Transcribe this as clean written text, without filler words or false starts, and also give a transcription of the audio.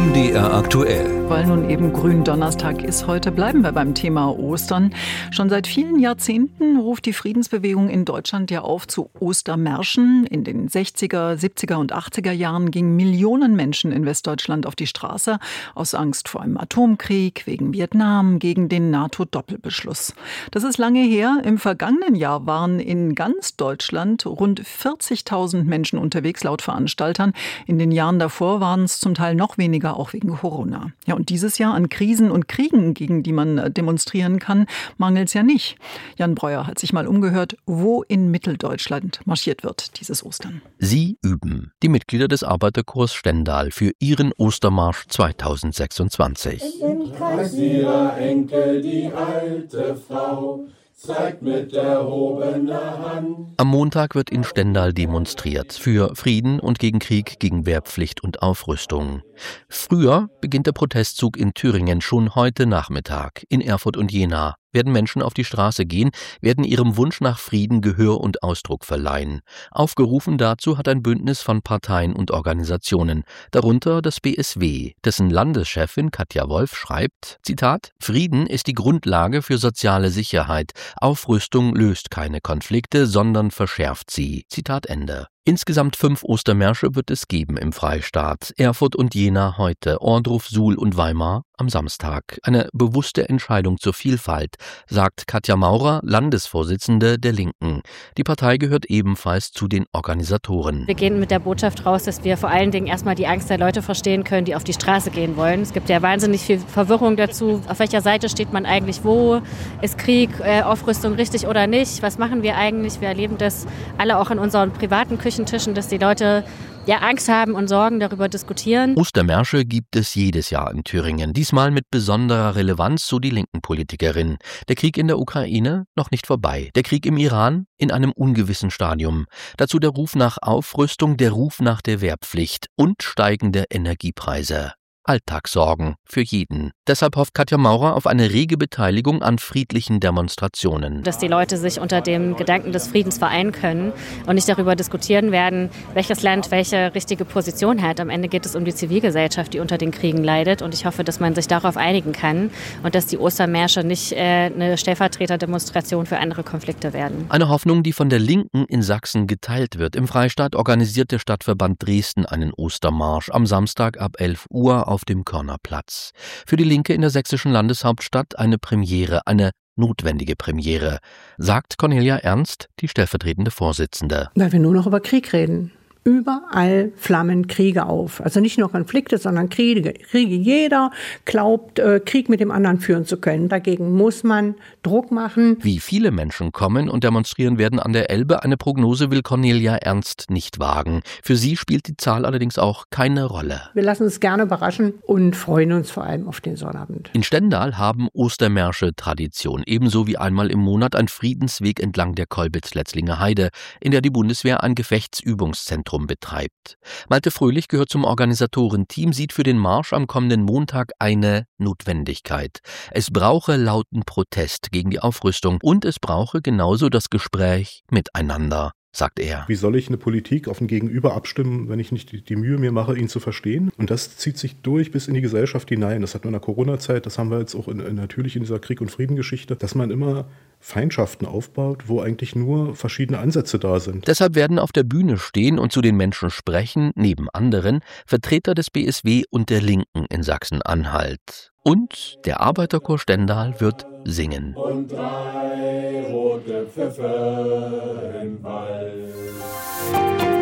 MDR aktuell. Weil nun eben Gründonnerstag ist heute, bleiben wir beim Thema Ostern. Schon seit vielen Jahrzehnten ruft die Friedensbewegung in Deutschland ja auf zu Ostermärschen. In den 60er, 70er und 80er Jahren gingen Millionen Menschen in Westdeutschland auf die Straße aus Angst vor einem Atomkrieg, wegen Vietnam, gegen den NATO-Doppelbeschluss. Das ist lange her. Im vergangenen Jahr waren in ganz Deutschland rund 40.000 Menschen unterwegs, laut Veranstaltern. In den Jahren davor waren es zum Teil noch weniger, auch wegen Corona. Ja, und dieses Jahr an Krisen und Kriegen, gegen die man demonstrieren kann, mangelt es ja nicht. Jan Breuer hat sich mal umgehört, wo in Mitteldeutschland marschiert wird dieses Ostern. Sie üben, die Mitglieder des Arbeiterchors Stendal, für ihren Ostermarsch 2026. Im Kreis ihrer Enkel die alte Frau zeigt mit erhobener Hand. Am Montag wird in Stendal demonstriert für Frieden und gegen Krieg, gegen Wehrpflicht und Aufrüstung. Früher beginnt der Protestzug in Thüringen schon heute Nachmittag. In Erfurt und Jena werden Menschen auf die Straße gehen, werden ihrem Wunsch nach Frieden Gehör und Ausdruck verleihen. Aufgerufen dazu hat ein Bündnis von Parteien und Organisationen, darunter das BSW, dessen Landeschefin Katja Wolf schreibt, Zitat, Frieden ist die Grundlage für soziale Sicherheit. Aufrüstung löst keine Konflikte, sondern verschärft sie. Zitat Ende. Insgesamt 5 Ostermärsche wird es geben im Freistaat. Erfurt und Jena heute, Ohrdruf, Suhl und Weimar am Samstag. Eine bewusste Entscheidung zur Vielfalt, sagt Katja Maurer, Landesvorsitzende der Linken. Die Partei gehört ebenfalls zu den Organisatoren. Wir gehen mit der Botschaft raus, dass wir vor allen Dingen erstmal die Angst der Leute verstehen können, die auf die Straße gehen wollen. Es gibt ja wahnsinnig viel Verwirrung dazu. Auf welcher Seite steht man eigentlich wo? Ist Krieg, Aufrüstung richtig oder nicht? Was machen wir eigentlich? Wir erleben das alle auch in unseren privaten Küchentischen, dass die Leute Angst haben und Sorgen darüber diskutieren. Ostermärsche gibt es jedes Jahr in Thüringen, diesmal mit besonderer Relevanz, so die linken Politikerin. Der Krieg in der Ukraine noch nicht vorbei, der Krieg im Iran in einem ungewissen Stadium. Dazu der Ruf nach Aufrüstung, der Ruf nach der Wehrpflicht und steigende Energiepreise. Alltagssorgen für jeden. Deshalb hofft Katja Maurer auf eine rege Beteiligung an friedlichen Demonstrationen. Dass die Leute sich unter dem Gedanken des Friedens vereinen können und nicht darüber diskutieren werden, welches Land welche richtige Position hat. Am Ende geht es um die Zivilgesellschaft, die unter den Kriegen leidet. Und ich hoffe, dass man sich darauf einigen kann und dass die Ostermärsche nicht eine Stellvertreterdemonstration für andere Konflikte werden. Eine Hoffnung, die von der Linken in Sachsen geteilt wird. Im Freistaat organisiert der Stadtverband Dresden einen Ostermarsch am Samstag ab 11 Uhr auf dem Körnerplatz. Für die Linke in der sächsischen Landeshauptstadt eine Premiere, eine notwendige Premiere, sagt Cornelia Ernst, die stellvertretende Vorsitzende. Weil wir nur noch über Krieg reden. Überall flammen Kriege auf. Also nicht nur Konflikte, sondern Kriege. Jeder glaubt, Krieg mit dem anderen führen zu können. Dagegen muss man Druck machen. Wie viele Menschen kommen und demonstrieren werden an der Elbe, eine Prognose will Cornelia Ernst nicht wagen. Für sie spielt die Zahl allerdings auch keine Rolle. Wir lassen uns gerne überraschen und freuen uns vor allem auf den Sonnabend. In Stendal haben Ostermärsche Tradition, ebenso wie einmal im Monat ein Friedensweg entlang der Kolbitz-Letzlinger Heide, in der die Bundeswehr ein Gefechtsübungszentrum betreibt. Malte Fröhlich gehört zum Organisatorenteam, sieht für den Marsch am kommenden Montag eine Notwendigkeit. Es brauche lauten Protest gegen die Aufrüstung und es brauche genauso das Gespräch miteinander, sagt er. Wie soll ich eine Politik auf ein Gegenüber abstimmen, wenn ich nicht die Mühe mir mache, ihn zu verstehen? Und das zieht sich durch bis in die Gesellschaft hinein. Das hat man in der Corona-Zeit, das haben wir jetzt auch natürlich in dieser Krieg- und Frieden-Geschichte, dass man immer Feindschaften aufbaut, wo eigentlich nur verschiedene Ansätze da sind. Deshalb werden auf der Bühne stehen und zu den Menschen sprechen, neben anderen, Vertreter des BSW und der Linken in Sachsen-Anhalt. Und der Arbeiterchor Stendal wird singen. Und 3 rote Pfiffer im Wald.